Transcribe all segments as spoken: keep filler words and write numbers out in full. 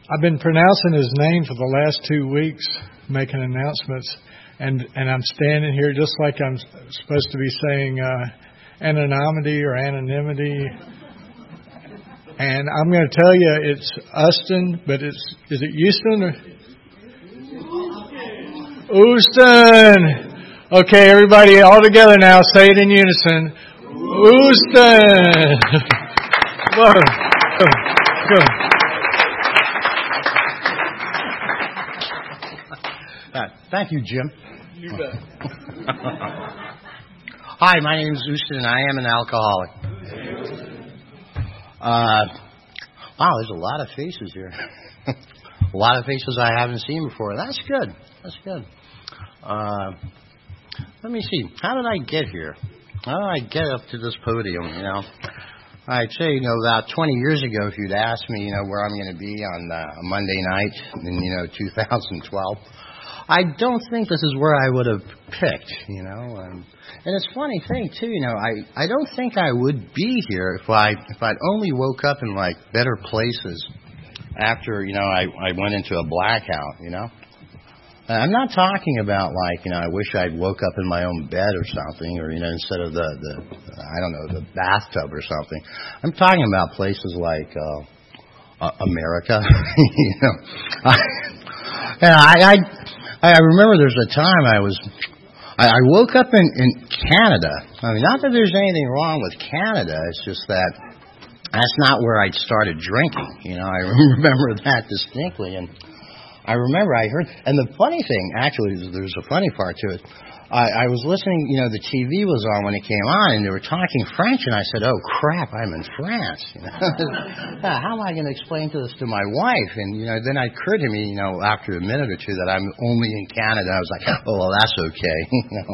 I've been pronouncing his name for the last two weeks, making announcements, and and I'm standing here just like I'm supposed to be saying uh, anonymity or anonymity. And I'm going to tell you, it's Uston, but it's is it Houston or Houston? Okay, everybody, all together now. Say it in unison. Houston. Whoa. Go. Go. Uh, thank you, Jim. You bet. Hi, my name is Houston, and I am an alcoholic. Uh, wow, there's a lot of faces here. A lot of faces I haven't seen before. That's good. That's good. Uh, let me see. How did I get here? How did I get up to this podium, you know? I'd say, you know, about twenty years ago, if you'd asked me, you know, where I'm going to be on uh, a Monday night in, you know, two thousand twelve, I don't think this is where I would have picked, you know. Um, and it's a funny thing, too, you know, I, I don't think I would be here if, I, if I'd only woke up in, like, better places after, you know, I, I went into a blackout, you know. I'm not talking about, like, you know, I wish I'd woke up in my own bed or something, or, you know, instead of the, the I don't know, the bathtub or something. I'm talking about places like uh, uh, America, you know. I, and I, I, I remember there's a time I was, I, I woke up in, in Canada. I mean, not that there's anything wrong with Canada, it's just that that's not where I'd started drinking, you know. I remember that distinctly, and I remember I heard, and the funny thing, actually, there's a funny part to it. I, I was listening, you know, the T V was on when it came on, and they were talking French, and I said, oh, crap, I'm in France. You know? How am I going to explain to this to my wife? And, you know, then it occurred to me, you know, after a minute or two that I'm only in Canada. I was like, oh, well, that's okay. You know?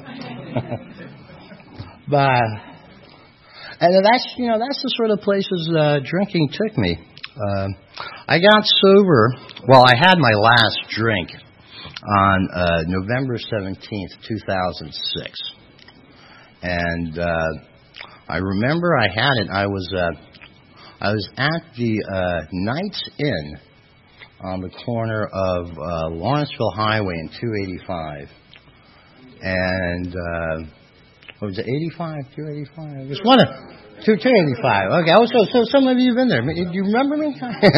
But, and that's, you know, that's the sort of places uh, drinking took me. Uh, I got sober, well, I had my last drink on uh, November seventeenth, two thousand six. And uh, I remember I had it, I was uh, I was at the uh, Knights Inn on the corner of uh, Lawrenceville Highway and two eighty-five. And, uh, what was it, eighty-five, two eighty-five? It was one of... Two, two eighty-five. Okay. Oh, so, so some of you have been there. Do you remember me?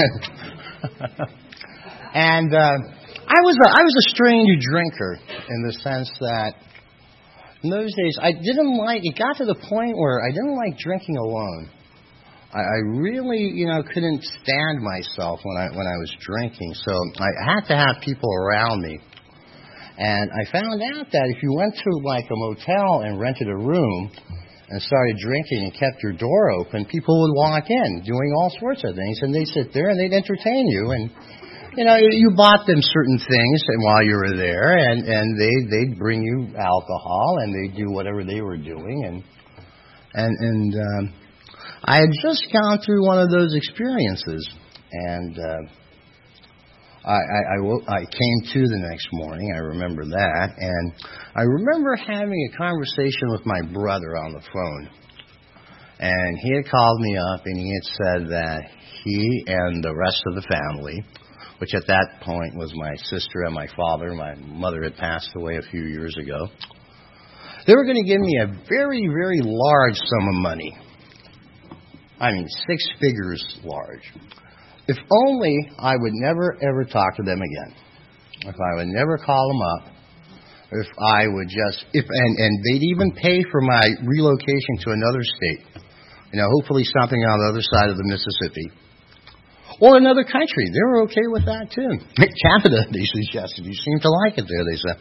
And uh, I was a, I was a strange drinker in the sense that in those days I didn't like. It got to the point where I didn't like drinking alone. I, I really, you know, couldn't stand myself when I when I was drinking. So I had to have people around me. And I found out that if you went to like a motel and rented a room and started drinking and kept your door open, people would walk in doing all sorts of things, and they'd sit there and they'd entertain you, and you know, you bought them certain things and while you were there, and and they they'd bring you alcohol, and they'd do whatever they were doing, and and and um, I had just gone through one of those experiences, and uh, I, I, I, woke, I came to the next morning. I remember that. And I remember having a conversation with my brother on the phone. And he had called me up and he had said that he and the rest of the family, which at that point was my sister and my father, my mother had passed away a few years ago, they were going to give me a very, very large sum of money. I mean, six figures large. If only I would never, ever talk to them again. If I would never call them up. If I would just, if and, and they'd even pay for my relocation to another state. You know, hopefully something on the other side of the Mississippi. Or another country. They were okay with that, too. Canada, they suggested. You seem to like it there, they said.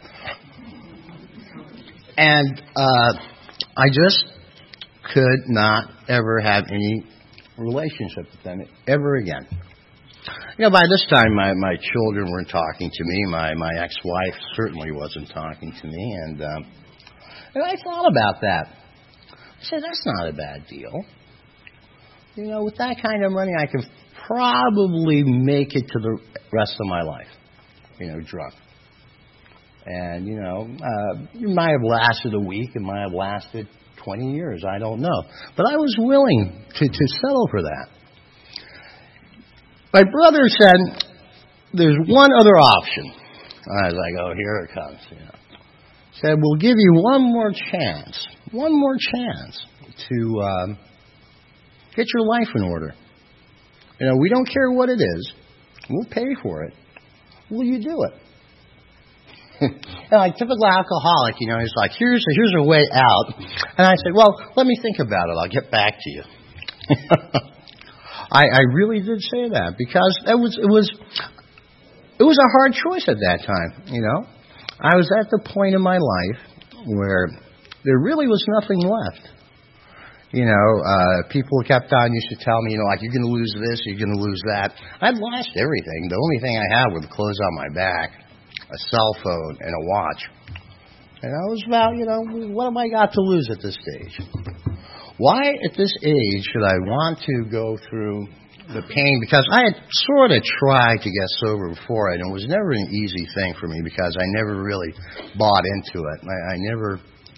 And uh, I just could not ever have any relationship with them ever again. You know, by this time, my, my children weren't talking to me. My, my ex-wife certainly wasn't talking to me. And, um, and I thought about that. I said, that's not a bad deal. You know, with that kind of money, I could probably make it to the rest of my life, you know, drunk. And, you know, uh, it might have lasted a week. It might have lasted twenty years. I don't know. But I was willing to, to settle for that. My brother said, there's one other option. I was like, oh, here it comes. You know. Said, we'll give you one more chance, one more chance to um, get your life in order. You know, we don't care what it is. We'll pay for it. Will you do it? And like typical alcoholic, you know, he's like, here's a, here's a way out. And I said, well, let me think about it. I'll get back to you. I, I really did say that because it was it was it was a hard choice at that time. You know, I was at the point in my life where there really was nothing left. You know, uh, people kept on used to tell me, you know, like, you're going to lose this, you're going to lose that. I'd lost everything. The only thing I had were the clothes on my back, a cell phone, and a watch. And I was about, you know, what have I got to lose at this stage? Why at this age should I want to go through the pain? Because I had sort of tried to get sober before it, and it was never an easy thing for me because I never really bought into it. I, I never...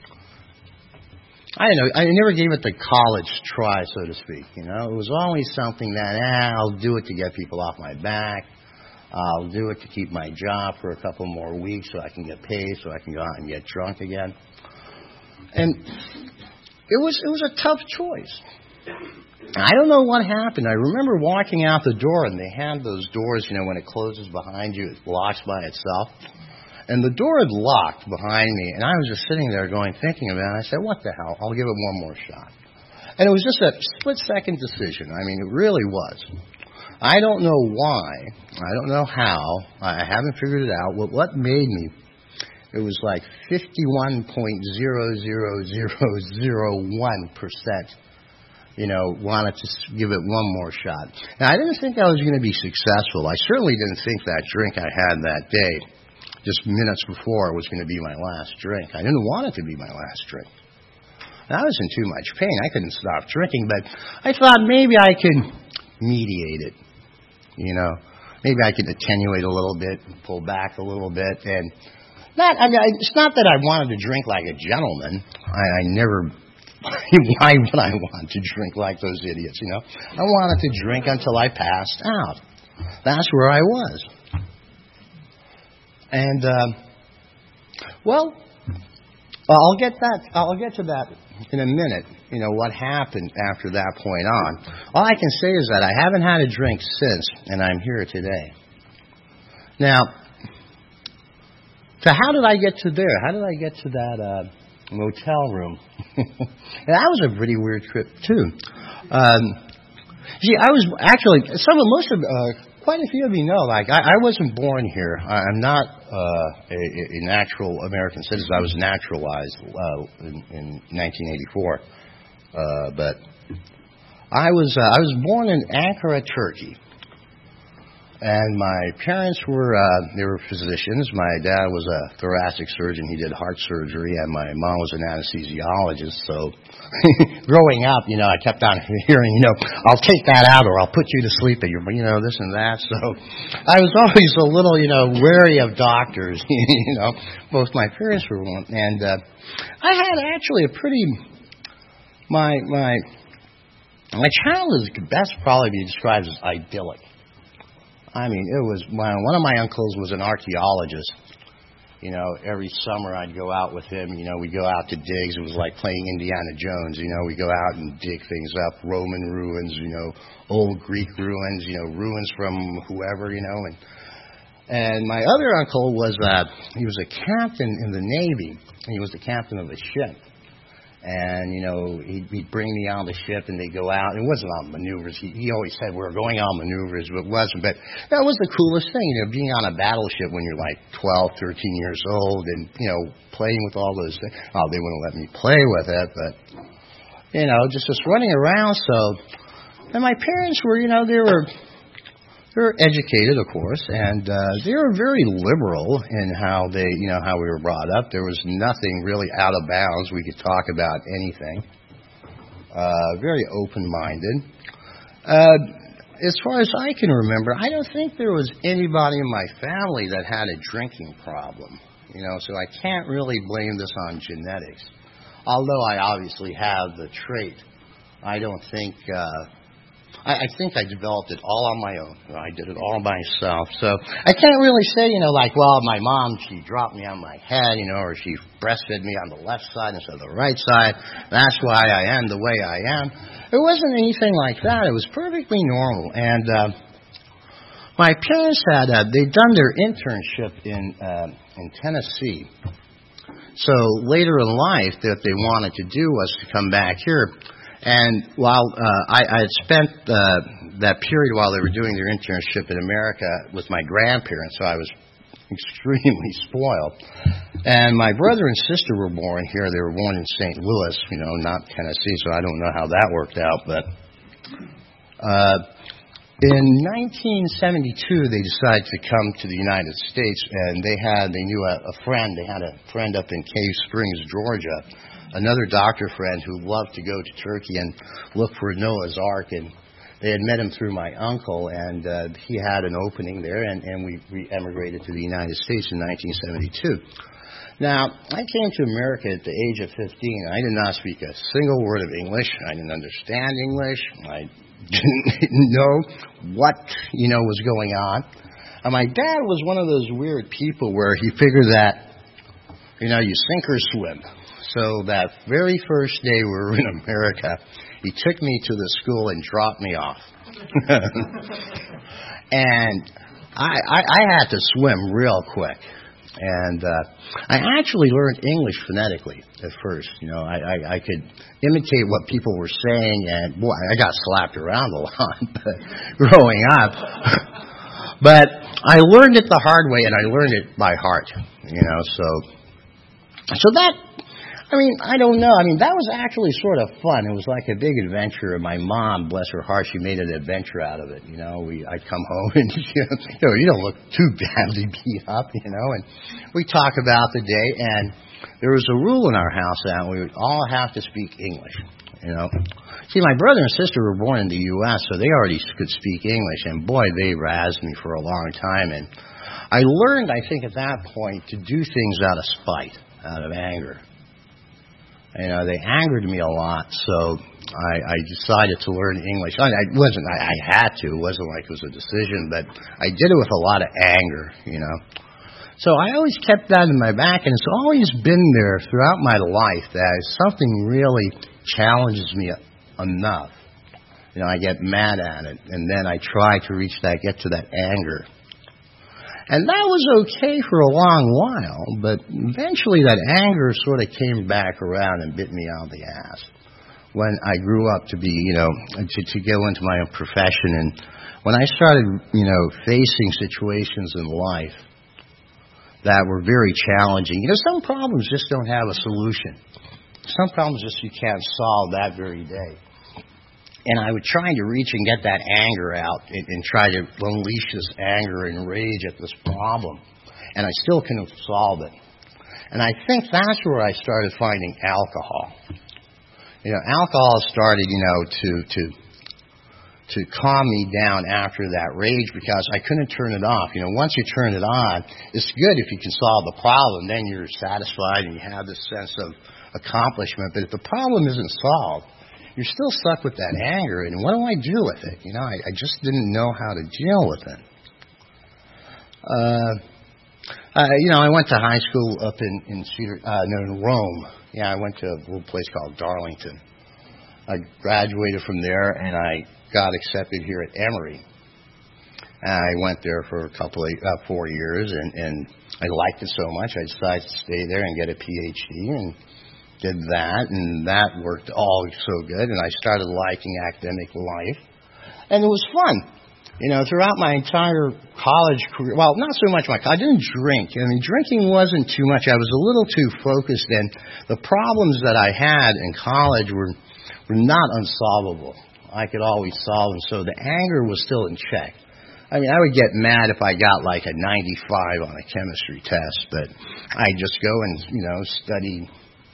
I don't know. I never gave it the college try, so to speak. You know, it was always something that ah, I'll do it to get people off my back. I'll do it to keep my job for a couple more weeks so I can get paid, so I can go out and get drunk again. And it was it was a tough choice. I don't know what happened. I remember walking out the door, and they had those doors. You know, when it closes behind you, it locks by itself. And the door had locked behind me, and I was just sitting there going, thinking about it. I said, what the hell? I'll give it one more shot. And it was just a split-second decision. I mean, it really was. I don't know why. I don't know how. I haven't figured it out. What, what made me, it was like fifty-one point zero zero zero zero one percent, you know, wanted to give it one more shot. Now, I didn't think I was going to be successful. I certainly didn't think that drink I had that day, just minutes before, was going to be my last drink. I didn't want it to be my last drink. And I was in too much pain. I couldn't stop drinking, but I thought maybe I could mediate it. You know, maybe I could attenuate a little bit, pull back a little bit, and not. I mean, it's not that I wanted to drink like a gentleman. I, I never. Why would I want to drink like those idiots? You know, I wanted to drink until I passed out. That's where I was. And, um, well, I'll get that. I'll get to that in a minute. You know, what happened after that point on. All I can say is that I haven't had a drink since, and I'm here today. Now, so how did I get to there? How did I get to that uh, motel room? And that was a pretty weird trip, too. Um, see, I was actually, some of, most of, uh, quite a few of you know, like, I, I wasn't born here. I, I'm not uh, a, a natural American citizen. I was naturalized uh, in, in nineteen eighty-four. Uh, but I was uh, I was born in Ankara, Turkey. And my parents were, uh, they were physicians. My dad was a thoracic surgeon. He did heart surgery. And my mom was an anesthesiologist. So growing up, you know, I kept on hearing, you know, I'll take that out or I'll put you to sleep, and you know, this and that. So I was always a little, you know, wary of doctors. You know, both my parents were one. And uh, I had actually a pretty, my, my, my childhood is best probably be described as idyllic. I mean, it was, my, one of my uncles was an archaeologist. You know, every summer I'd go out with him. You know, we'd go out to digs. It was like playing Indiana Jones. You know, we'd go out and dig things up, Roman ruins, you know, old Greek ruins, you know, ruins from whoever, you know. And and my other uncle was, uh, he was a captain in the Navy. He was the captain of the ship. And, you know, he'd, he'd bring me on the ship, and they'd go out. It wasn't on maneuvers. He, he always said we were going on maneuvers, but it wasn't. But that was the coolest thing, you know, being on a battleship when you're like twelve, thirteen years old and, you know, playing with all those things. Oh, they wouldn't let me play with it, but, you know, just, just running around. So, and my parents were, you know, they were... They were educated, of course, and uh, they were very liberal in how they, you know, how we were brought up. There was nothing really out of bounds. We could talk about anything. Uh, very open-minded. Uh, as far as I can remember, I don't think there was anybody in my family that had a drinking problem. You know, so I can't really blame this on genetics. Although I obviously have the trait, I don't think. Uh, I, I think I developed it all on my own. You know, I did it all myself. So I can't really say, you know, like, well, my mom, she dropped me on my head, you know, or she breastfed me on the left side instead of the right side. That's why I am the way I am. It wasn't anything like that. It was perfectly normal. And uh, my parents had, uh, they'd done their internship in uh, in Tennessee. So later in life, what they wanted to do was to come back here. And while uh, I, I had spent uh, that period while they were doing their internship in America with my grandparents, so I was extremely spoiled. And my brother and sister were born here. They were born in Saint Louis, you know, not Tennessee, so I don't know how that worked out. But uh, in nineteen seventy-two, they decided to come to the United States, and they had, they knew a, a friend. They had a friend up in Cave Springs, Georgia, another doctor friend who loved to go to Turkey and look for Noah's Ark, and they had met him through my uncle, and uh, he had an opening there, and, and we, we emigrated to the United States in nineteen seventy-two. Now, I came to America at the age of fifteen. I did not speak a single word of English. I didn't understand English. I didn't know what, you know, was going on. And my dad was one of those weird people where he figured that, you know, you sink or swim. So that very first day we were in America, he took me to the school and dropped me off. And I, I, I had to swim real quick. And uh, I actually learned English phonetically at first. You know, I, I, I could imitate what people were saying, and boy, I got slapped around a lot growing up. But I learned it the hard way, and I learned it by heart. You know, so so that. I mean, I don't know. I mean, that was actually sort of fun. It was like a big adventure. And my mom, bless her heart, she made an adventure out of it. You know, we I'd come home and, you know, you don't look too badly beat up, you know. And we talk about the day. And there was a rule in our house that we would all have to speak English, you know. See, my brother and sister were born in the U S, so they already could speak English. And, boy, they razzed me for a long time. And I learned, I think, at that point to do things out of spite, out of anger. You know, they angered me a lot, so I, I decided to learn English. I, I wasn't, I, I had to. It wasn't like it was a decision, but I did it with a lot of anger, you know. So I always kept that in my back, and it's always been there throughout my life that if something really challenges me enough, you know, I get mad at it, and then I try to reach that, get to that anger. And that was okay for a long while, but eventually that anger sort of came back around and bit me on the ass when I grew up to be, you know, to, to go into my own profession. And when I started, you know, facing situations in life that were very challenging, you know, some problems just don't have a solution. Some problems just you can't solve that very day. And I would try to reach and get that anger out and, and try to unleash this anger and rage at this problem. And I still couldn't solve it. And I think that's where I started finding alcohol. You know, alcohol started, you know, to to to calm me down after that rage because I couldn't turn it off. You know, once you turn it on, it's good if you can solve the problem. Then you're satisfied and you have this sense of accomplishment. But if the problem isn't solved, you're still stuck with that anger, and what do I do with it? You know, I, I just didn't know how to deal with it. Uh, uh, you know, I went to high school up in in Cedar, uh, no, in Rome. Yeah, I went to a little place called Darlington. I graduated from there, and I got accepted here at Emory. I went there for a couple of uh, four years, and, and I liked it so much, I decided to stay there and get a P H D, and did that, and that worked all so good, and I started liking academic life, and it was fun. You know, throughout my entire college career, well, not so much my, I didn't drink. I mean, drinking wasn't too much. I was a little too focused, and the problems that I had in college were were not unsolvable. I could always solve them, so the anger was still in check. I mean, I would get mad if I got like a ninety-five on a chemistry test, but I'd just go and, you know, study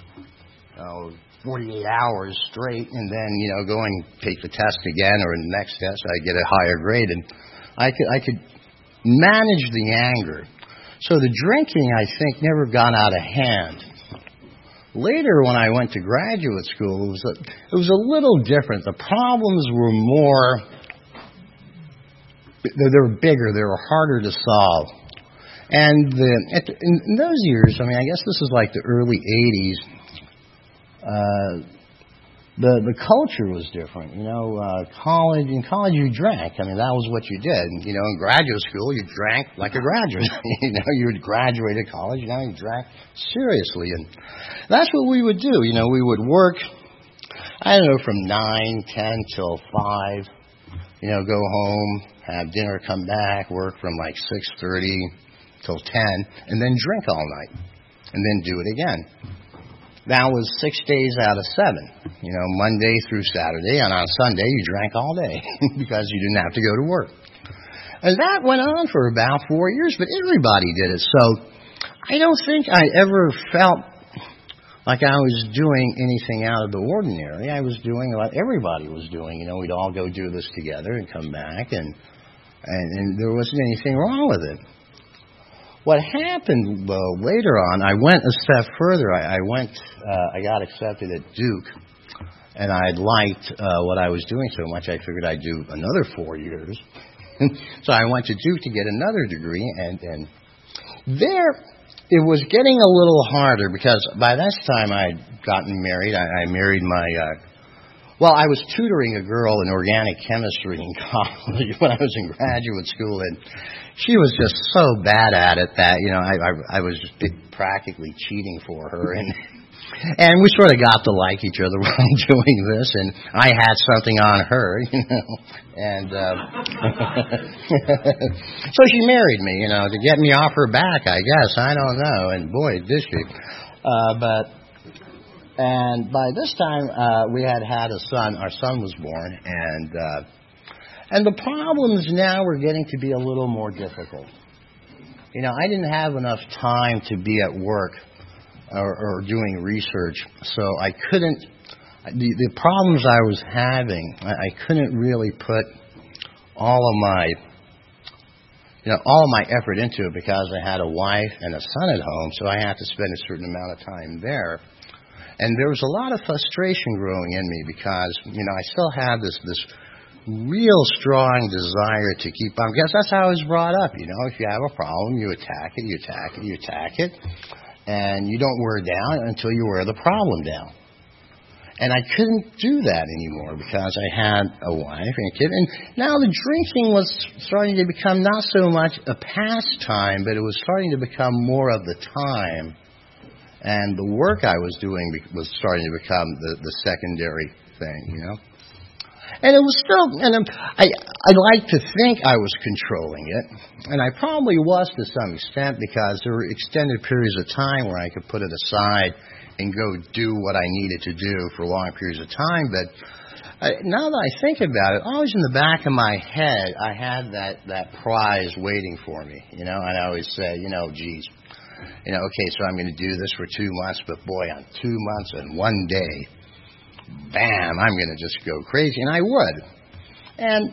Uh, forty-eight hours straight, and then, you know, go and take the test again, or in the next test I get a higher grade, and I could I could manage the anger. So the drinking, I think, never got out of hand. Later, when I went to graduate school, it was a, it was a little different. The problems were more they were bigger, they were harder to solve. And the, at the, in, in those years, I mean, I guess this is like the early eighties, uh, the the culture was different. You know, uh, college in college you drank. I mean, that was what you did. You know, in graduate school you drank like a graduate. You know, you would graduate at college. You know, you drank seriously, and that's what we would do. You know, we would work. I don't know, from nine, ten till five. You know, go home, have dinner, come back, work from like six thirty till ten, and then drink all night, and then do it again. That was six days out of seven. You know, Monday through Saturday, and on Sunday you drank all day because you didn't have to go to work. And that went on for about four years, but everybody did it. So I don't think I ever felt like I was doing anything out of the ordinary. I was doing what everybody was doing. You know, we'd all go do this together and come back, and and, and there wasn't anything wrong with it. What happened, though, later on, I went a step further. I, I went, uh, I got accepted at Duke, and I liked uh, what I was doing so much, I figured I'd do another four years. So I went to Duke to get another degree, and, and there it was getting a little harder because by this time I'd gotten married. I, I married my, uh, well, I was tutoring a girl in organic chemistry in college when I was in graduate school, and she was just so bad at it that, you know, I, I, I was just practically cheating for her, and and we sort of got to like each other while doing this, and I had something on her, you know, and uh, so she married me, you know, to get me off her back, I guess. I don't know, and boy, did she. Uh, but and by this time, uh, we had had a son. Our son was born, and uh, and the problems now were getting to be a little more difficult. You know, I didn't have enough time to be at work or, or doing research, so I couldn't. The, the problems I was having, I, I couldn't really put all of my, you know, all of my effort into it because I had a wife and a son at home, so I had to spend a certain amount of time there. And there was a lot of frustration growing in me because, you know, I still had this this real strong desire to keep on, because that's how I was brought up. You know, if you have a problem, you attack it, you attack it, you attack it, and you don't wear down until you wear the problem down. And I couldn't do that anymore because I had a wife and a kid. And now the drinking was starting to become not so much a pastime, but it was starting to become more of the time. And the work I was doing was starting to become the, the secondary thing, you know. And it was still, and I I like to think I was controlling it, and I probably was to some extent because there were extended periods of time where I could put it aside and go do what I needed to do for long periods of time. But I, now that I think about it, always in the back of my head, I had that, that prize waiting for me, you know. And I always say, you know, geez, you know, okay, so I'm going to do this for two months, but boy, on two months and one day, bam, I'm going to just go crazy. And I would. And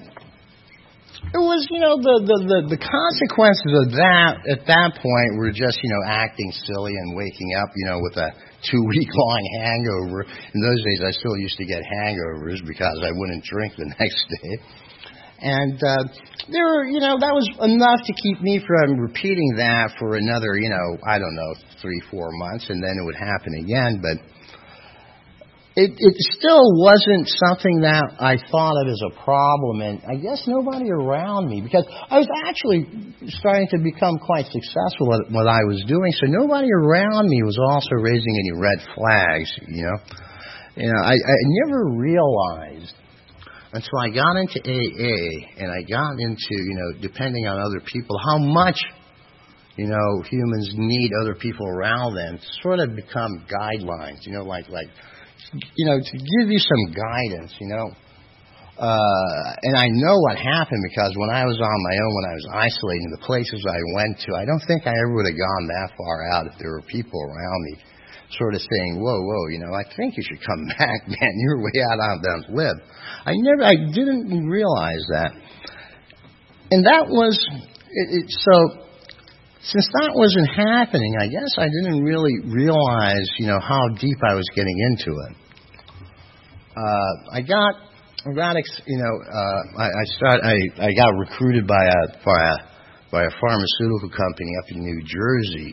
it was, you know, the, the, the, the consequences of that at that point were just, you know, acting silly and waking up, you know, with a two-week-long hangover. In those days, I still used to get hangovers because I wouldn't drink the next day. And uh, there were, you know, that was enough to keep me from repeating that for another, you know, I don't know, three, four months, and then it would happen again. But it, it still wasn't something that I thought of as a problem, and I guess nobody around me, because I was actually starting to become quite successful at what I was doing, so nobody around me was also raising any red flags, you know. You know, I, I never realized until I got into A A and I got into, you know, depending on other people, how much, you know, humans need other people around them to sort of become guidelines, you know, like, like, you know, to give you some guidance, you know. Uh, and I know what happened because when I was on my own, when I was isolating, the places I went to, I don't think I ever would have gone that far out if there were people around me sort of saying, whoa, whoa, you know, I think you should come back, man. You're way out on the limb. I never, I didn't realize that. And that was, it, it, so since that wasn't happening, I guess I didn't really realize, you know, how deep I was getting into it. Uh, I got, About, ex- you know, uh, I, I start. I, I got recruited by a by a by a pharmaceutical company up in New Jersey,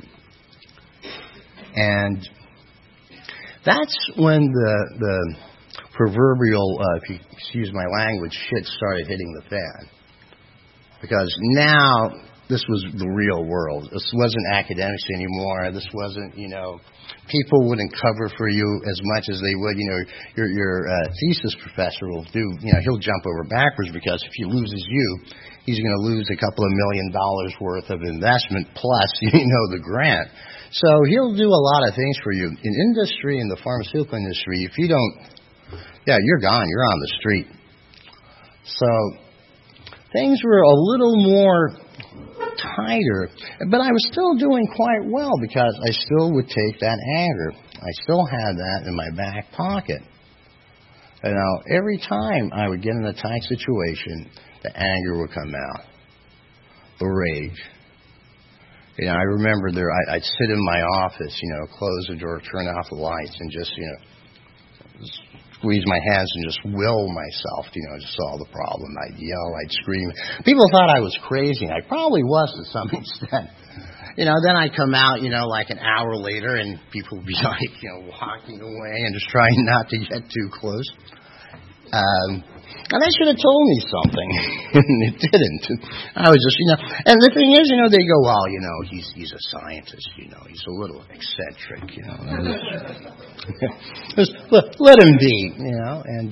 and that's when the the proverbial, uh, if you excuse my language, shit started hitting the fan. Because now this was the real world. This wasn't academics anymore. This wasn't, you know, people wouldn't cover for you as much as they would. You know, your your uh, thesis professor will do, you know, he'll jump over backwards because if he loses you, he's going to lose a couple of million dollars worth of investment plus, you know, the grant. So he'll do a lot of things for you. In industry, in the pharmaceutical industry, if you don't, yeah, you're gone. You're on the street. So things were a little more tighter, but I was still doing quite well because I still would take that anger. I still had that in my back pocket. You know, every time I would get in a tight situation, the anger would come out, the rage. You know, I remember there, I, I'd sit in my office, you know, close the door, turn off the lights, and just, you know, squeeze my hands and just will myself, you know, to solve the problem. I'd yell, I'd scream. People thought I was crazy. I probably was to some extent. You know, then I'd come out, you know, like an hour later, and people would be like, you know, walking away and just trying not to get too close. Um, and they should have told me something, and it didn't. I was just, you know, and the thing is, you know, they go, well, you know, he's he's a scientist, you know, he's a little eccentric, you know. Just let, let him be, you know, and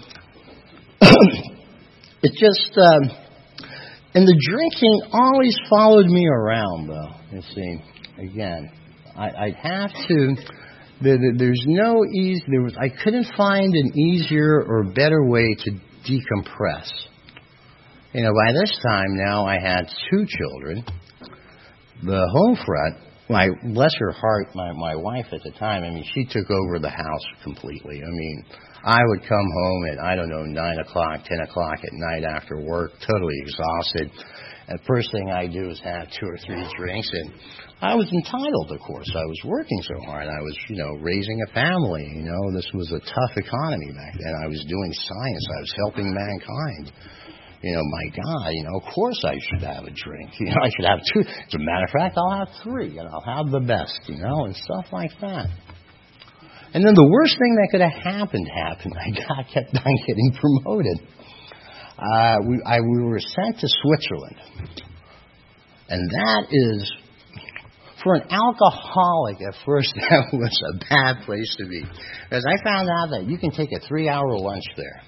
it just, um, and the drinking always followed me around, though, you see. Again, I, I'd have to... There, there's no easy. There was. I couldn't find an easier or better way to decompress. You know, by this time now, I had two children. The home front. My bless her heart, my my wife at the time. I mean, she took over the house completely. I mean, I would come home at I don't know nine o'clock, ten o'clock at night after work, totally exhausted. And the first thing I do is have two or three drinks, and I was entitled, of course. I was working so hard. I was, you know, raising a family. You know, this was a tough economy back then. I was doing science. I was helping mankind. You know, my God, you know, of course I should have a drink. You know, I should have two. As a matter of fact, I'll have three, and I'll have the best, you know, and stuff like that. And then the worst thing that could have happened happened. I got, kept on getting promoted. Uh, we, I, we were sent to Switzerland. And that is, for an alcoholic, at first, that was a bad place to be. Because I found out that you can take a three-hour lunch there.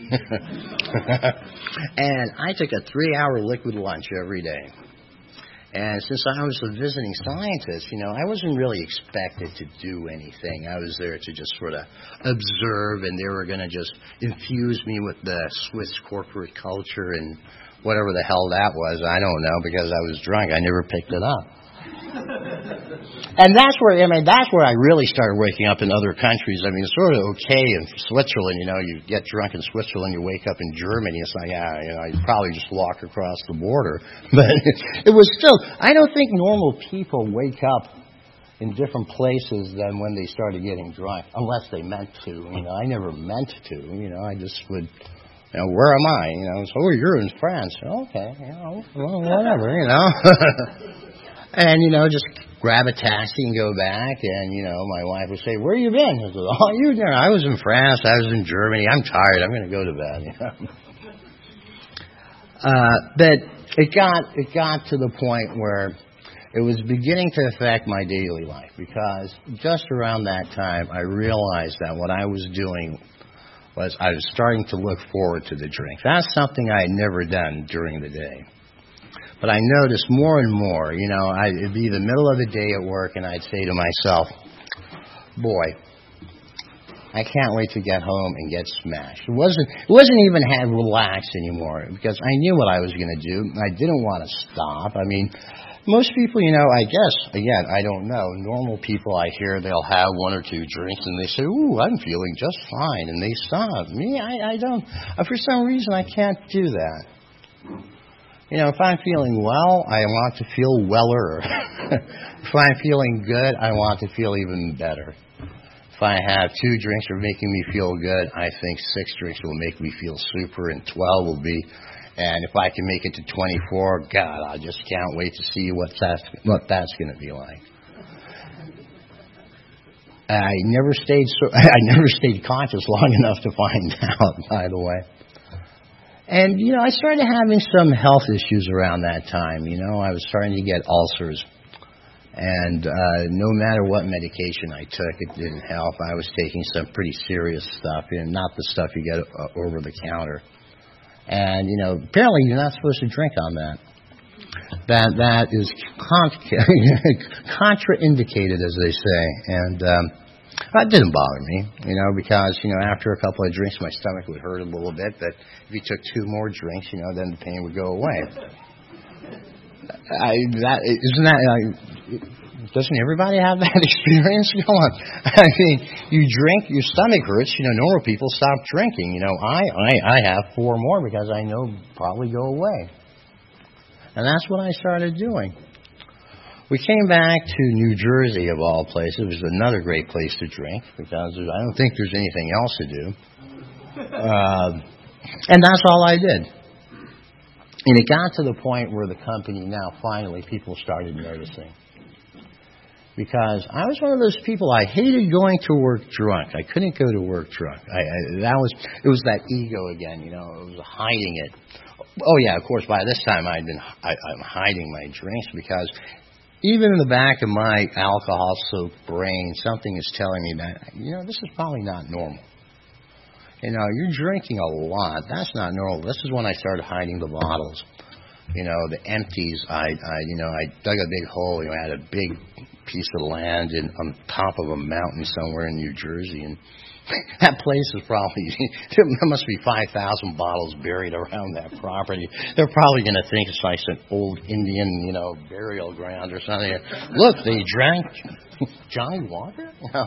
And I took a three-hour liquid lunch every day. And since I was a visiting scientist, you know, I wasn't really expected to do anything. I was there to just sort of observe, and they were going to just infuse me with the Swiss corporate culture and whatever the hell that was. I don't know, because I was drunk. I never picked it up. And that's where, I mean, that's where I really started waking up in other countries. I mean, it's sort of okay in Switzerland, you know, you get drunk in Switzerland, you wake up in Germany, it's like, yeah, you know, you probably just walk across the border. But it was still, I don't think normal people wake up in different places than when they started getting drunk, unless they meant to. You know, I never meant to, you know, I just would, you know, where am I? You know, so oh, you're in France. Okay, you know, well, whatever, you know. And, you know, just grab a taxi and go back. And, you know, my wife would say, where you been? I said, oh, you know, I was in France. I was in Germany. I'm tired. I'm going to go to bed. You know? uh, but it got, it got to the point where it was beginning to affect my daily life. Because just around that time, I realized that what I was doing was I was starting to look forward to the drink. That's something I had never done during the day. But I noticed more and more, you know, I'd, it'd be the middle of the day at work, and I'd say to myself, boy, I can't wait to get home and get smashed. It wasn't, it wasn't even had relaxed anymore, because I knew what I was going to do. I didn't want to stop. I mean, most people, you know, I guess, again, I don't know. Normal people, I hear they'll have one or two drinks, and they say, ooh, I'm feeling just fine, and they stop. Me, I, I don't. For some reason, I can't do that. You know, if I'm feeling well, I want to feel weller. If I'm feeling good, I want to feel even better. If If I have two drinks that are making me feel good, I think six drinks will make me feel super, and twelve will be. And if I can make it to twenty-four, God, I just can't wait to see what that's, what that's going to be like. I never stayed so, I never stayed conscious long enough to find out, by the way. And, you know, I started having some health issues around that time. You know, I was starting to get ulcers. And uh, no matter what medication I took, it didn't help. I was taking some pretty serious stuff, you know, not the stuff you get uh, over the counter. And, you know, apparently you're not supposed to drink on that. That that is con- contraindicated, as they say. And um, that didn't bother me, you know, because, you know, after a couple of drinks, my stomach would hurt a little bit. But if you took two more drinks, you know, then the pain would go away. I, that isn't that. I, doesn't everybody have that experience? Go on. I mean, you drink, your stomach hurts. You know, normal people stop drinking. You know, I, I, I have four more because I know probably go away. And that's what I started doing. We came back to New Jersey, of all places. It was another great place to drink because I don't think there's anything else to do. Uh, and that's all I did. And it got to the point where the company now, finally, people started noticing. Because I was one of those people, I hated going to work drunk. I couldn't go to work drunk. I, I, that was, it was that ego again, you know, it was hiding it. Oh, yeah, of course, by this time I'd been, I, I'm hiding my drinks because even in the back of my alcohol-soaked brain, something is telling me that, you know, this is probably not normal. You know, you're drinking a lot. That's not normal. This is when I started hiding the bottles. You know, the empties. I, I you know, I dug a big hole. You know, I had a big piece of land in, on top of a mountain somewhere in New Jersey, and that place is probably, there must be five thousand bottles buried around that property. They're probably going to think it's like an old Indian, you know, burial ground or something. Look, they drank Johnny Walker? No.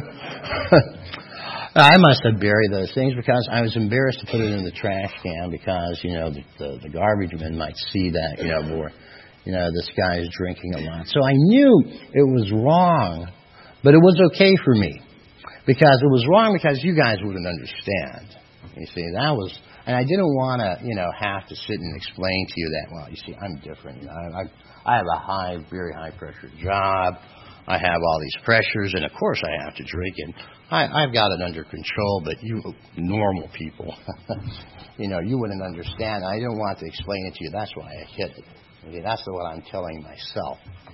I must have buried those things because I was embarrassed to put it in the trash can because, you know, the, the, the garbage men might see that, you know, more, you know, this guy is drinking a lot. So I knew it was wrong, but it was okay for me because it was wrong because you guys wouldn't understand. You see, that was, and I didn't want to, you know, have to sit and explain to you that, well, you see, I'm different. You know, I, I, I have a high, very high pressure job. I have all these pressures, and of course I have to drink, and I, I've got it under control, but you normal people, you know, you wouldn't understand. I didn't want to explain it to you. That's why I hid it. Okay, that's what I'm telling myself.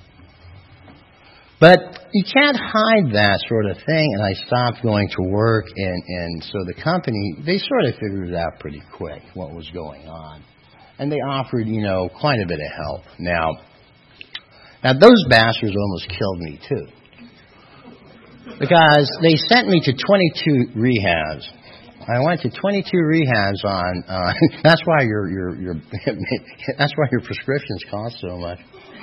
But you can't hide that sort of thing, and I stopped going to work, and, and so the company, they sort of figured it out pretty quick, what was going on. And they offered, you know, quite a bit of help. Now, Now, those bastards almost killed me, too. Because they sent me to twenty-two rehabs. I went to twenty-two rehabs on, uh, that's why your, your, your, that's why your prescriptions cost so much.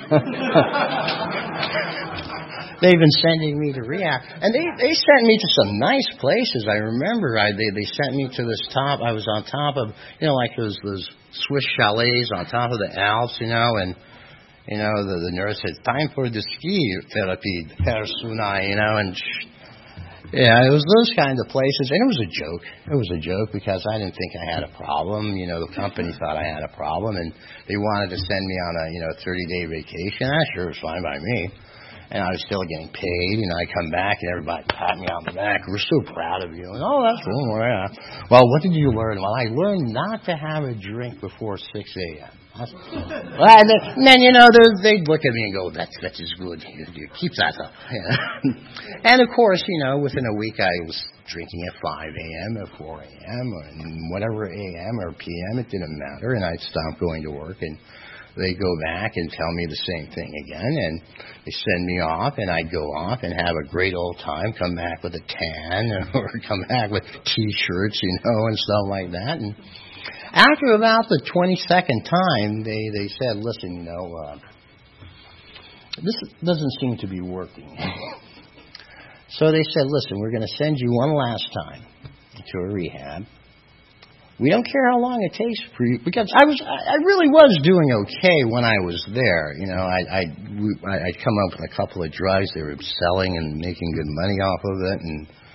They've been sending me to rehab. And they, they sent me to some nice places. I remember I, they, they sent me to this top, I was on top of, you know, like those, those Swiss chalets on top of the Alps, you know, and You know, the, the nurse said, time for the ski therapy, persona, you know, and sh- yeah, it was those kinds of places. And it was a joke. It was a joke because I didn't think I had a problem. You know, the company thought I had a problem, and they wanted to send me on a, you know, thirty-day vacation. That sure was fine by me. And I was still getting paid. You know, I come back, and everybody pat me on the back. We're so proud of you. And, oh, that's cool. Yeah. Well, what did you learn? Well, I learned not to have a drink before six a.m. Well, and then, and then, you know, they'd look at me and go, that's, that is good. You, you keep that up. Yeah. And, of course, you know, within a week I was drinking at five a.m. or four a.m. or whatever a m or p m. It didn't matter. And I'd stop going to work, and they'd go back and tell me the same thing again. And they send me off, and I'd go off and have a great old time, come back with a tan or come back with T-shirts, you know, and stuff like that. And after about the twenty-second time, they, they said, listen, you know, uh, this doesn't seem to be working. So they said, listen, we're going to send you one last time to a rehab. We don't care how long it takes for you, because I was, I really was doing okay when I was there. You know, I, I, I'd come up with a couple of drugs they were selling and making good money off of it, and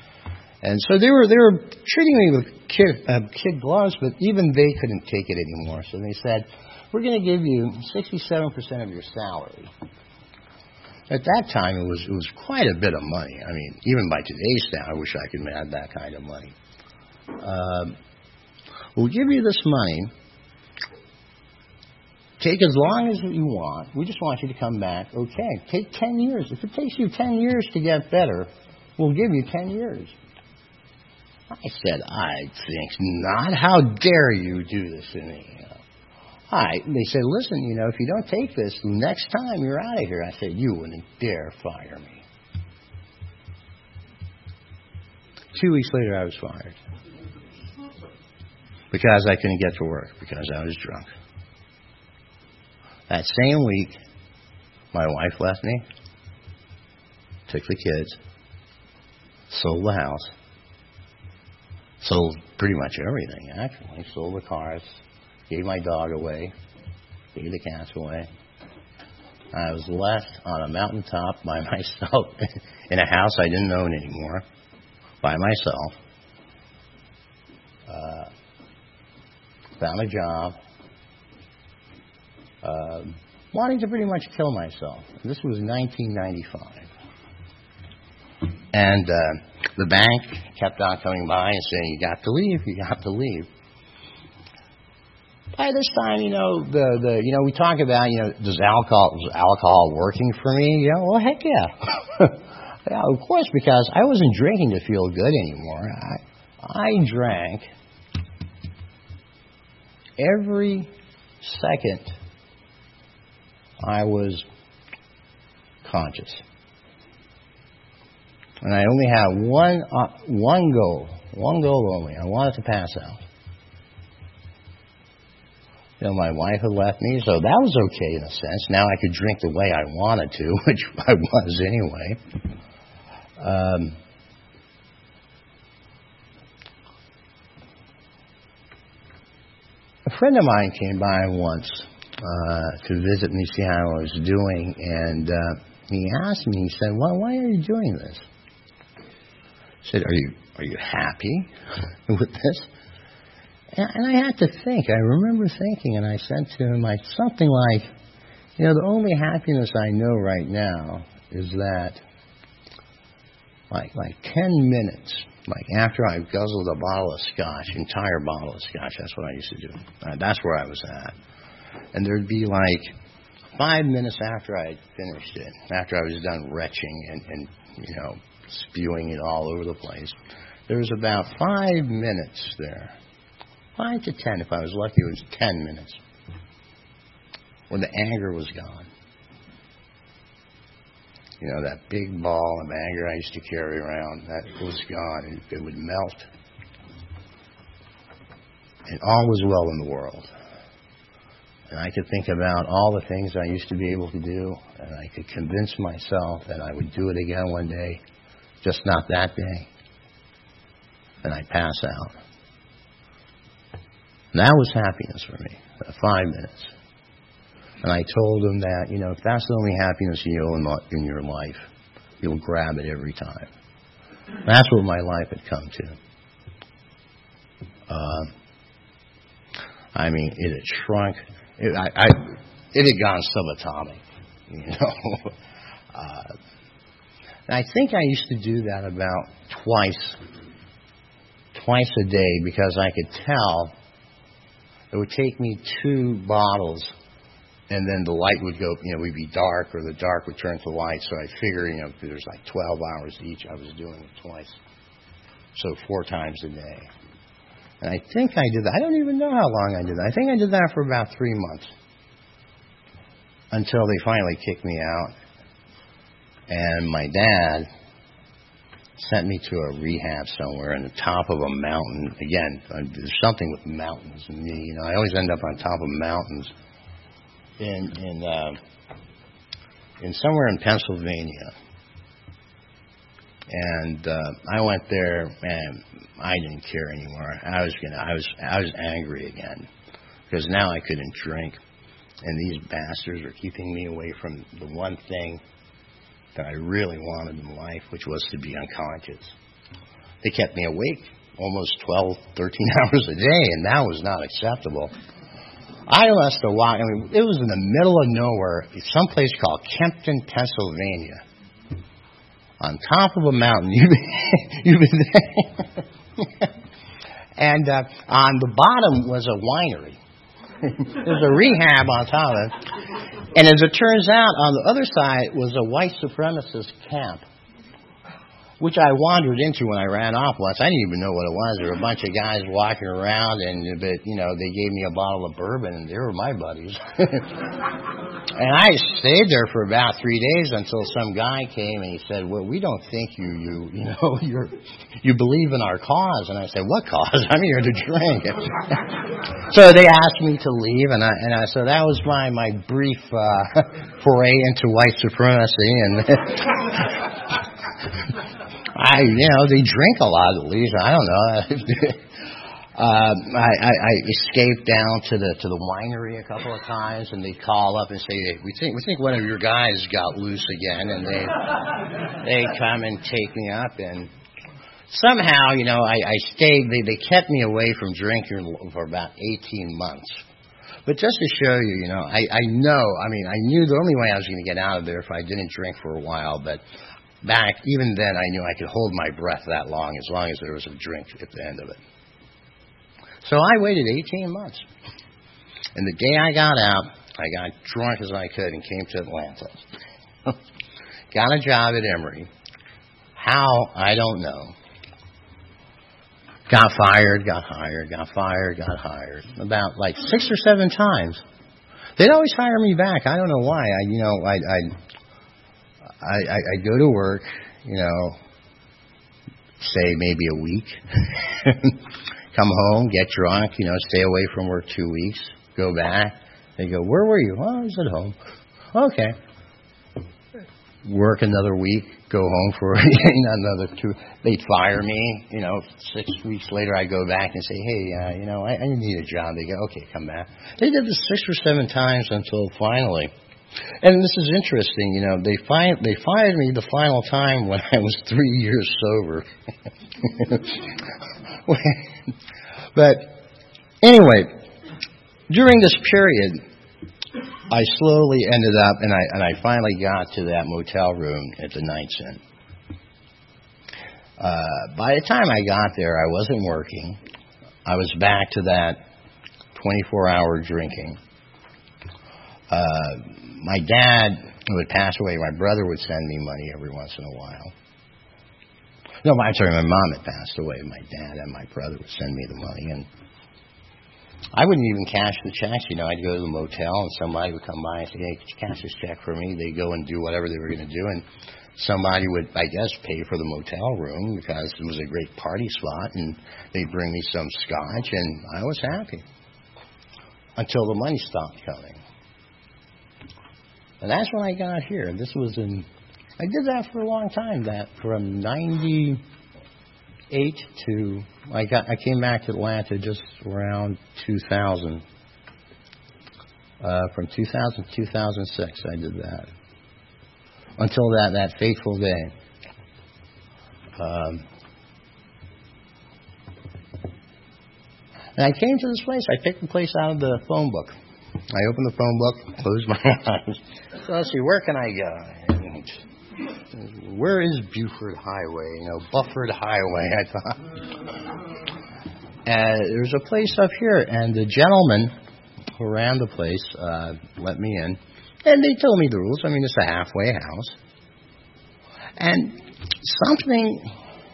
And so they were they were treating me with kid uh, kid gloves, but even they couldn't take it anymore. So they said, "We're going to give you sixty-seven percent of your salary." At that time, it was it was quite a bit of money. I mean, even by today's standard, I wish I could have that kind of money. Um, we'll give you this money. Take as long as you want. We just want you to come back. Okay, take ten years. If it takes you ten years to get better, we'll give you ten years. I said, I think not. How dare you do this to me? I, they said, listen, you know, if you don't take this, next time you're out of here. I said, you wouldn't dare fire me. Two weeks later, I was fired. Because I couldn't get to work, because I was drunk. That same week, my wife left me, took the kids, sold the house, sold pretty much everything, actually. Sold the cars, gave my dog away, gave the cats away. I was left on a mountaintop by myself in a house I didn't own anymore, by myself. Uh, found a job. Uh, wanting to pretty much kill myself. This was nineteen ninety-five. And uh, the bank kept on coming by and saying, you got to leave, you got to leave. By this time, you know, the, the you know, we talk about, you know, does alcohol, is alcohol working for me? You know, well, heck yeah. Yeah, of course, because I wasn't drinking to feel good anymore. I, I drank every second I was conscious. And I only had one uh, one goal. One goal only. I wanted to pass out. You know, my wife had left me, so that was okay in a sense. Now I could drink the way I wanted to, which I was anyway. Um, a friend of mine came by once uh, to visit me, see how I was doing, and uh, he asked me, he said, well, why are you doing this? I said, are you are you happy with this? And, and I had to think. I remember thinking, and I said to him, like, something like, you know, the only happiness I know right now is that, like, like ten minutes, like after I guzzled a bottle of scotch, entire bottle of scotch, that's what I used to do. Uh, that's where I was at. And there'd be like five minutes after I had finished it, after I was done retching and, and you know, spewing it all over the place, there was about five minutes there. Five to ten, if I was lucky, it was ten minutes. When the anger was gone. You know, that big ball of anger I used to carry around, that was gone, and it would melt. And all was well in the world. And I could think about all the things I used to be able to do, and I could convince myself that I would do it again one day, just not that day. And I'd pass out. And that was happiness for me, five minutes. And I told him that, you know, if that's the only happiness you know in your life, you'll grab it every time. That's what my life had come to. Uh, I mean, it had shrunk. It, I, I, it had gone subatomic, you know. uh, and I think I used to do that about twice, twice a day, because I could tell it would take me two bottles, and then the light would go, you know, we'd be dark, or the dark would turn to light. So I figure, you know, there's like twelve hours each. I was doing it twice. So four times a day. And I think I did that. I don't even know how long I did that. I think I did that for about three months. Until they finally kicked me out. And my dad sent me to a rehab somewhere on the top of a mountain. Again, there's something with mountains in me. You know, I always end up on top of mountains. In in uh, in somewhere in Pennsylvania, and uh, I went there, and I didn't care anymore. I was gonna, I was, I was angry again, because now I couldn't drink, and these bastards were keeping me away from the one thing that I really wanted in life, which was to be unconscious. They kept me awake almost twelve, thirteen hours a day, and that was not acceptable. I must have walked, I mean, it was in the middle of nowhere, someplace called Kempton, Pennsylvania. On top of a mountain. You've been, you've been there. And uh, on the bottom was a winery. There's a rehab on top of it. And as it turns out, on the other side was a white supremacist camp, which I wandered into when I ran off once. I didn't even know what it was. There were a bunch of guys walking around, and but, you know, they gave me a bottle of bourbon, and they were my buddies. And I stayed there for about three days until some guy came and he said, "Well, we don't think you, you, you know, you're, you believe in our cause." And I said, "What cause? I'm here to drink." So they asked me to leave, and I, and I, so that was my my brief uh, foray into white supremacy and. I, you know, they drink a lot at least. I don't know. uh, I, I, I escaped down to the to the winery a couple of times, and they call up and say, hey, "We think we think one of your guys got loose again," and they they come and take me up, and somehow, you know, I, I stayed. They they kept me away from drinking for about eighteen months. But just to show you, you know, I, I know. I mean, I knew the only way I was going to get out of there if I didn't drink for a while, but. Back, even then, I knew I could hold my breath that long, as long as there was a drink at the end of it. So I waited eighteen months. And the day I got out, I got drunk as I could and came to Atlanta. Got a job at Emory. How, I don't know. Got fired, got hired, got fired, got hired. About like six or seven times. They'd always hire me back. I don't know why. I, you know, I... I I, I, I go to work, you know, say maybe a week, come home, get drunk, you know, stay away from work two weeks, go back. They go, "Where were you?" "Oh, I was at home." "Okay." Work another week, go home for another two. They'd fire me, you know, six weeks later I go back and say, "Hey, uh, you know, I, I need a job." They go, "Okay, come back." They did this six or seven times until finally. And this is interesting, you know, they fired, they fired me the final time when I was three years sober. But anyway, during this period, I slowly ended up, and I and I finally got to that motel room at the Knights Inn. Uh, by the time I got there, I wasn't working. I was back to that twenty-four hour drinking. Uh, my dad, who had passed away, my brother would send me money every once in a while. No, I'm sorry, my mom had passed away. My dad and my brother would send me the money, and I wouldn't even cash the checks. You know, I'd go to the motel, and somebody would come by and say, "Hey, could you cash this check for me?" They'd go and do whatever they were going to do, and somebody would, I guess, pay for the motel room because it was a great party spot, and they'd bring me some scotch, and I was happy until the money stopped coming. And that's when I got here. This was in, I did that for a long time, that from ninety-eight to, I got, I came back to Atlanta just around two thousand. Uh, from two thousand to two thousand six, I did that. Until that, that fateful day. Um, and I came to this place. I picked the place out of the phone book. I opened the phone book, closed my eyes. So let's see, where can I go? And where is Buford Highway? You know, Bufford Highway, I thought. And there's a place up here, and the gentleman who ran the place uh, let me in. And they told me the rules. I mean, it's a halfway house. And something,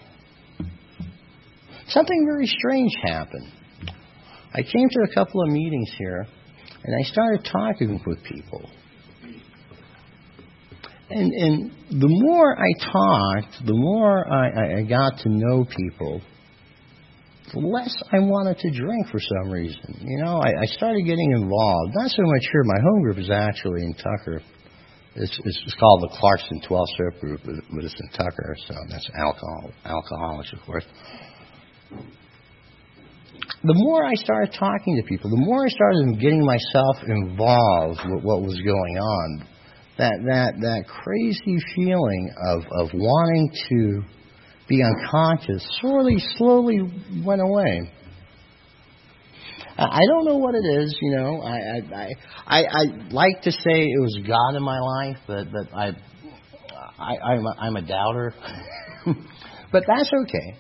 something very strange happened. I came to a couple of meetings here, and I started talking with people. And, and the more I talked, the more I, I got to know people, the less I wanted to drink for some reason. You know, I, I started getting involved. Not so much here. My home group is actually in Tucker. It's, it's, it's called the Clarkson twelve-step group, but it's in Tucker, so that's alcohol, alcoholics, of course. The more I started talking to people, the more I started getting myself involved with what was going on, that that that crazy feeling of, of wanting to be unconscious, slowly, slowly went away. I don't know what it is, you know. I I I, I like to say it was God in my life, but but I, I I'm a, I'm a doubter. But that's okay,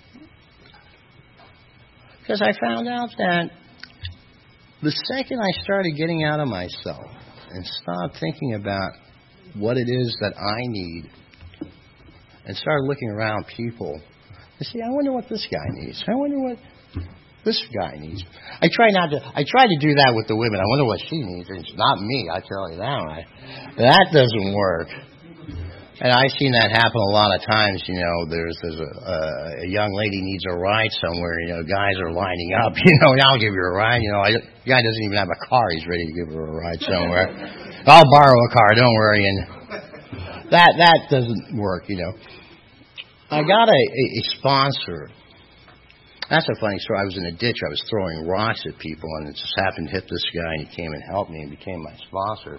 because I found out that the second I started getting out of myself and stopped thinking about what it is that I need, and started looking around people and see, I wonder what this guy needs. I wonder what this guy needs. I try not to. I try to do that with the women. I wonder what she needs. It's not me. I tell you that. I, that doesn't work. And I've seen that happen a lot of times. You know, there's, there's a, a, a young lady needs a ride somewhere. You know, guys are lining up. You know, I'll give you a ride. You know, I, the guy doesn't even have a car. He's ready to give her a ride somewhere. I'll borrow a car. Don't worry. And that that doesn't work. You know, I got a, a, a sponsor. That's a funny story. I was in a ditch. I was throwing rocks at people, and it just happened to hit this guy, and he came and helped me and became my sponsor.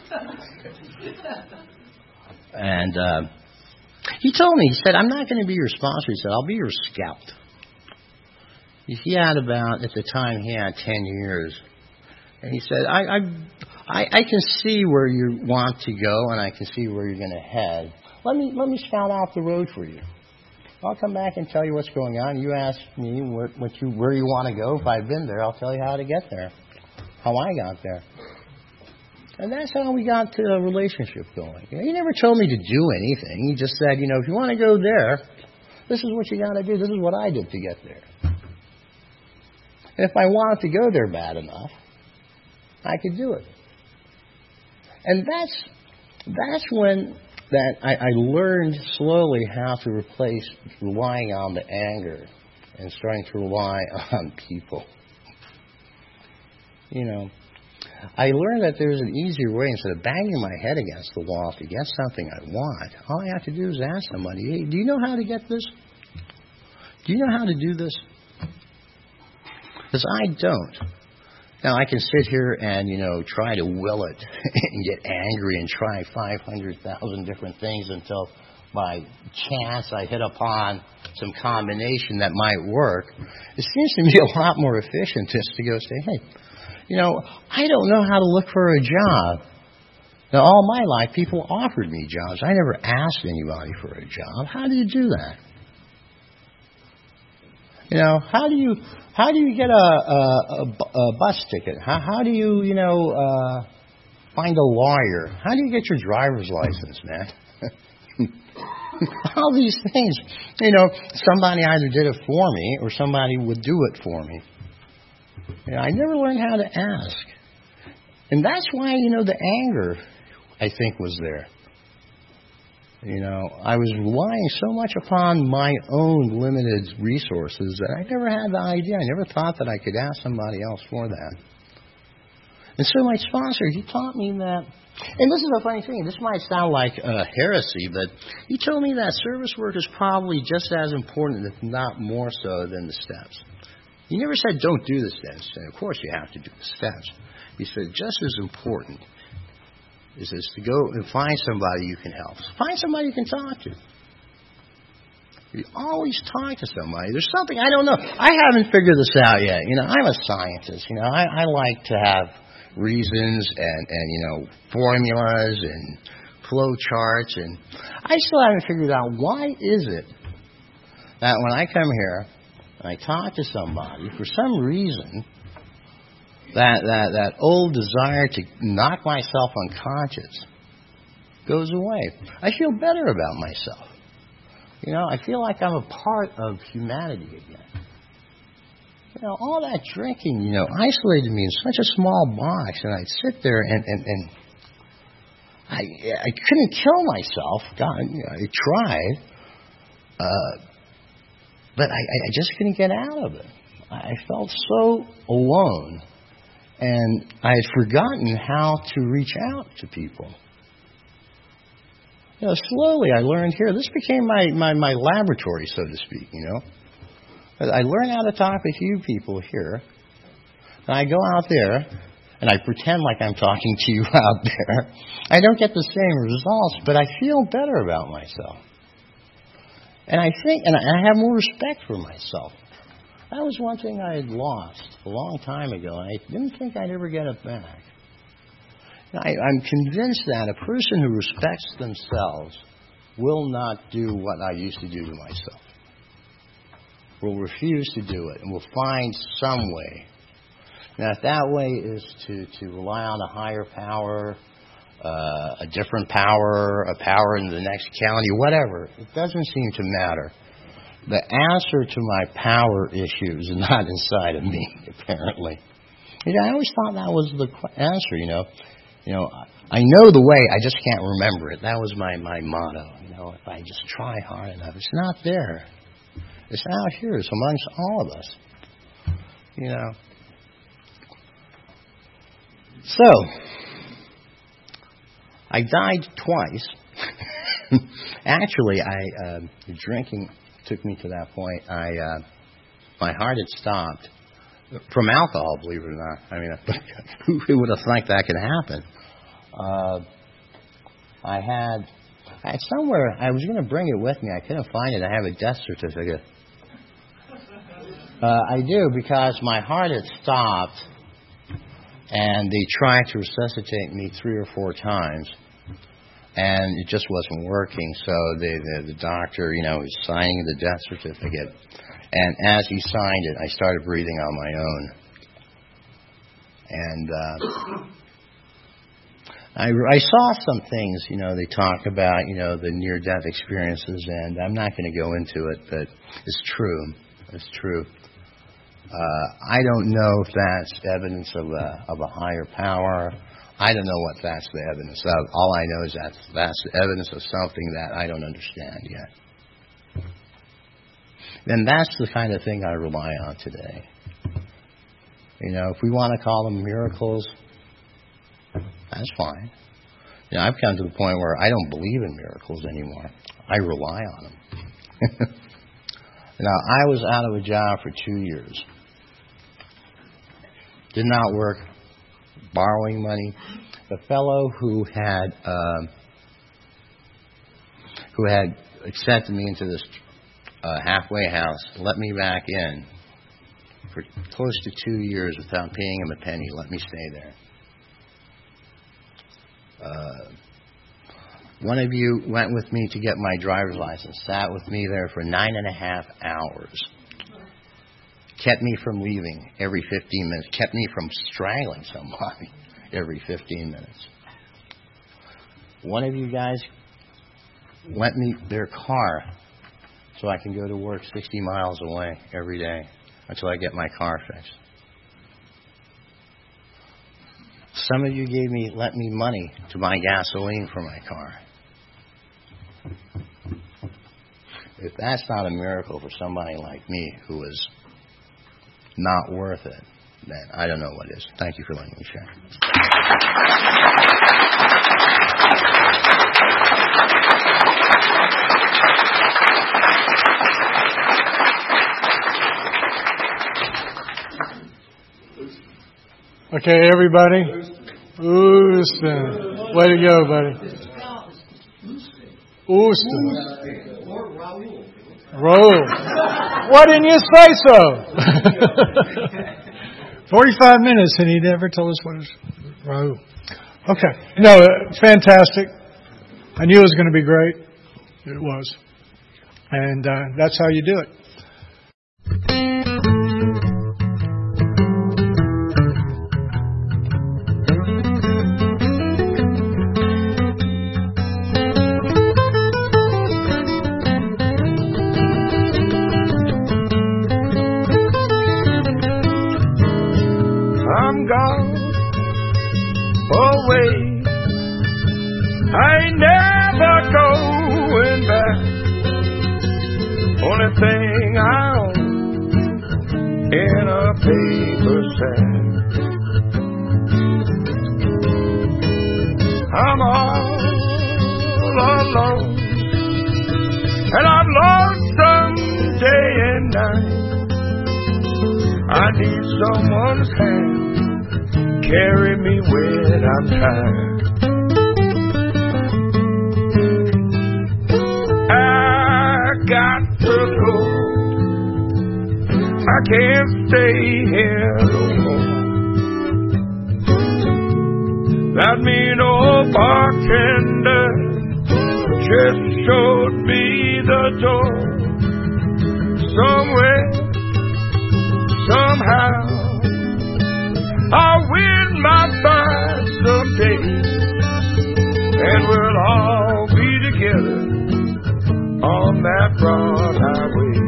And uh, he told me, he said, I'm not going to be your sponsor. He said, I'll be your scout. He had about, at the time, he had ten years. And he said, I, I, I, I can see where you want to go, and I can see where you're going to head. Let me, let me scout out the road for you. I'll come back and tell you what's going on. You ask me what, what you, where you want to go. If I've been there, I'll tell you how to get there, how I got there. And that's how we got to a relationship going. You know, he never told me to do anything. He just said, you know, if you want to go there, this is what you got to do. This is what I did to get there. And if I wanted to go there bad enough, I could do it. And that's that's when that I, I learned slowly how to replace relying on the anger and starting to rely on people. You know, I learned that there's an easier way. Instead of banging my head against the wall to get something I want, all I have to do is ask somebody, hey, do you know how to get this? Do you know how to do this? Because I don't. Now, I can sit here and, you know, try to will it and get angry and try five hundred thousand different things until by chance I hit upon some combination that might work. It seems to me a lot more efficient just to go say, hey, you know, I don't know how to look for a job. Now, all my life, people offered me jobs. I never asked anybody for a job. How do you do that? You know, how do you how do you get a, a, a bus ticket? How, how do you, you know, uh, find a lawyer? How do you get your driver's license, man? All these things, you know, somebody either did it for me or somebody would do it for me. You know, I never learned how to ask. And that's why, you know, the anger, I think, was there. You know, I was relying so much upon my own limited resources that I never had the idea. I never thought that I could ask somebody else for that. And so my sponsor, he taught me that, and this is a funny thing, this might sound like uh, heresy, but he told me that service work is probably just as important, if not more so, than the steps. He never said, don't do the steps. And of course you have to do the steps. He said, just as important is this to go and find somebody you can help. Find somebody you can talk to. You always talk to somebody. There's something, I don't know. I haven't figured this out yet. You know, I'm a scientist. You know, I, I like to have reasons and, and, you know, formulas and flow charts. And I still haven't figured out why is it that when I come here and I talk to somebody, for some reason, That, that that old desire to knock myself unconscious goes away. I feel better about myself. You know, I feel like I'm a part of humanity again. You know, all that drinking, you know, isolated me in such a small box, and I'd sit there and, and, and I I couldn't kill myself. God, you know, I tried, uh, but I, I just couldn't get out of it. I felt so alone. And I had forgotten how to reach out to people. You know, slowly I learned here. This became my, my, my laboratory, so to speak, you know. I learned how to talk with you people here. And I go out there, and I pretend like I'm talking to you out there. I don't get the same results, but I feel better about myself. And I think, and I have more respect for myself. That was one thing I had lost a long time ago, and I didn't think I'd ever get it back. I, I'm convinced that a person who respects themselves will not do what I used to do to myself. Will refuse to do it, and will find some way. Now, if that way is to, to rely on a higher power, uh, a different power, a power in the next county, whatever, it doesn't seem to matter. The answer to my power issue is not inside of me, apparently. You know, I always thought that was the answer, you know. You know, I know the way, I just can't remember it. That was my, my motto. You know, if I just try hard enough, it's not there. It's out here. It's amongst all of us. You know. So, I died twice. Actually, I uh, drinking took me to that point. I uh, my heart had stopped from alcohol. Believe it or not. I mean, who would have thought that could happen? Uh, I had, I had somewhere. I was going to bring it with me. I couldn't find it. I have a death certificate. Uh, I do, because my heart had stopped, and they tried to resuscitate me three or four times, and it just wasn't working. So the, the, the doctor, you know, was signing the death certificate, and as he signed it, I started breathing on my own. And uh, I, I saw some things, you know, they talk about, you know, the near-death experiences, and I'm not going to go into it, but it's true. It's true. Uh, I don't know if that's evidence of a, of a higher power. I don't know what that's the evidence of. All I know is that that's the evidence of something that I don't understand yet. And that's the kind of thing I rely on today. You know, if we want to call them miracles, that's fine. You know, I've come to the point where I don't believe in miracles anymore. I rely on them. Now, I was out of a job for two years. Did not work, borrowing money. The fellow who had uh, who had accepted me into this uh, halfway house let me back in for close to two years without paying him a penny. Let me stay there. Uh, one of you went with me to get my driver's license, sat with me there for nine and a half hours, kept me from leaving every fifteen minutes, kept me from strangling somebody every fifteen minutes. One of you guys lent me their car so I can go to work sixty miles away every day until I get my car fixed. Some of you gave me, lent me money to buy gasoline for my car. If that's not a miracle for somebody like me who is not worth it, then I don't know what is. Thank you for letting me share. Okay, everybody. Houston. Way to go, buddy. Houston. Raul. Why didn't you say so? forty-five minutes and he never told us what it was. Raul. Okay. No, uh, fantastic. I knew it was going to be great. It was. And uh, that's how you do it. Thing I own in a paper sack. I'm all alone, and I'm lonesome day and night. I need someone's hand, carry me when I'm tired. I got stay here no more. That mean old bartender just showed me the door. Somewhere, somehow, I'll win my fight someday, and we'll all be together on that broad highway.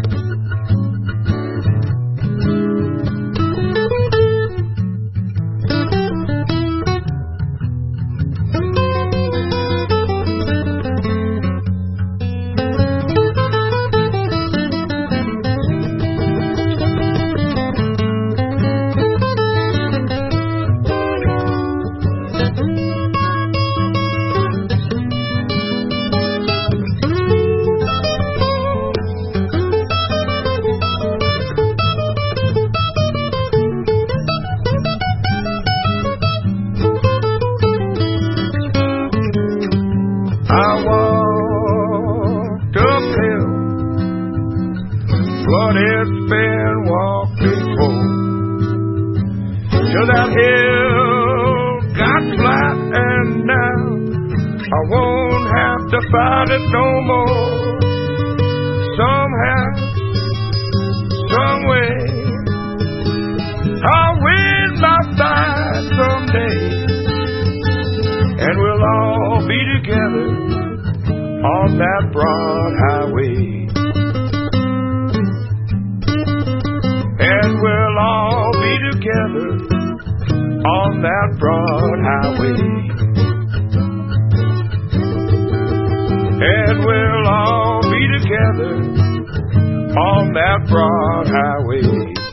I walked uphill what it's been walked before, till that hill got flat, and now I won't have to fight it no more. Somehow, someway, I'll win my fight someday, and we'll all be together on that broad highway. And we'll all be together on that broad highway. And we'll all be together on that broad highway.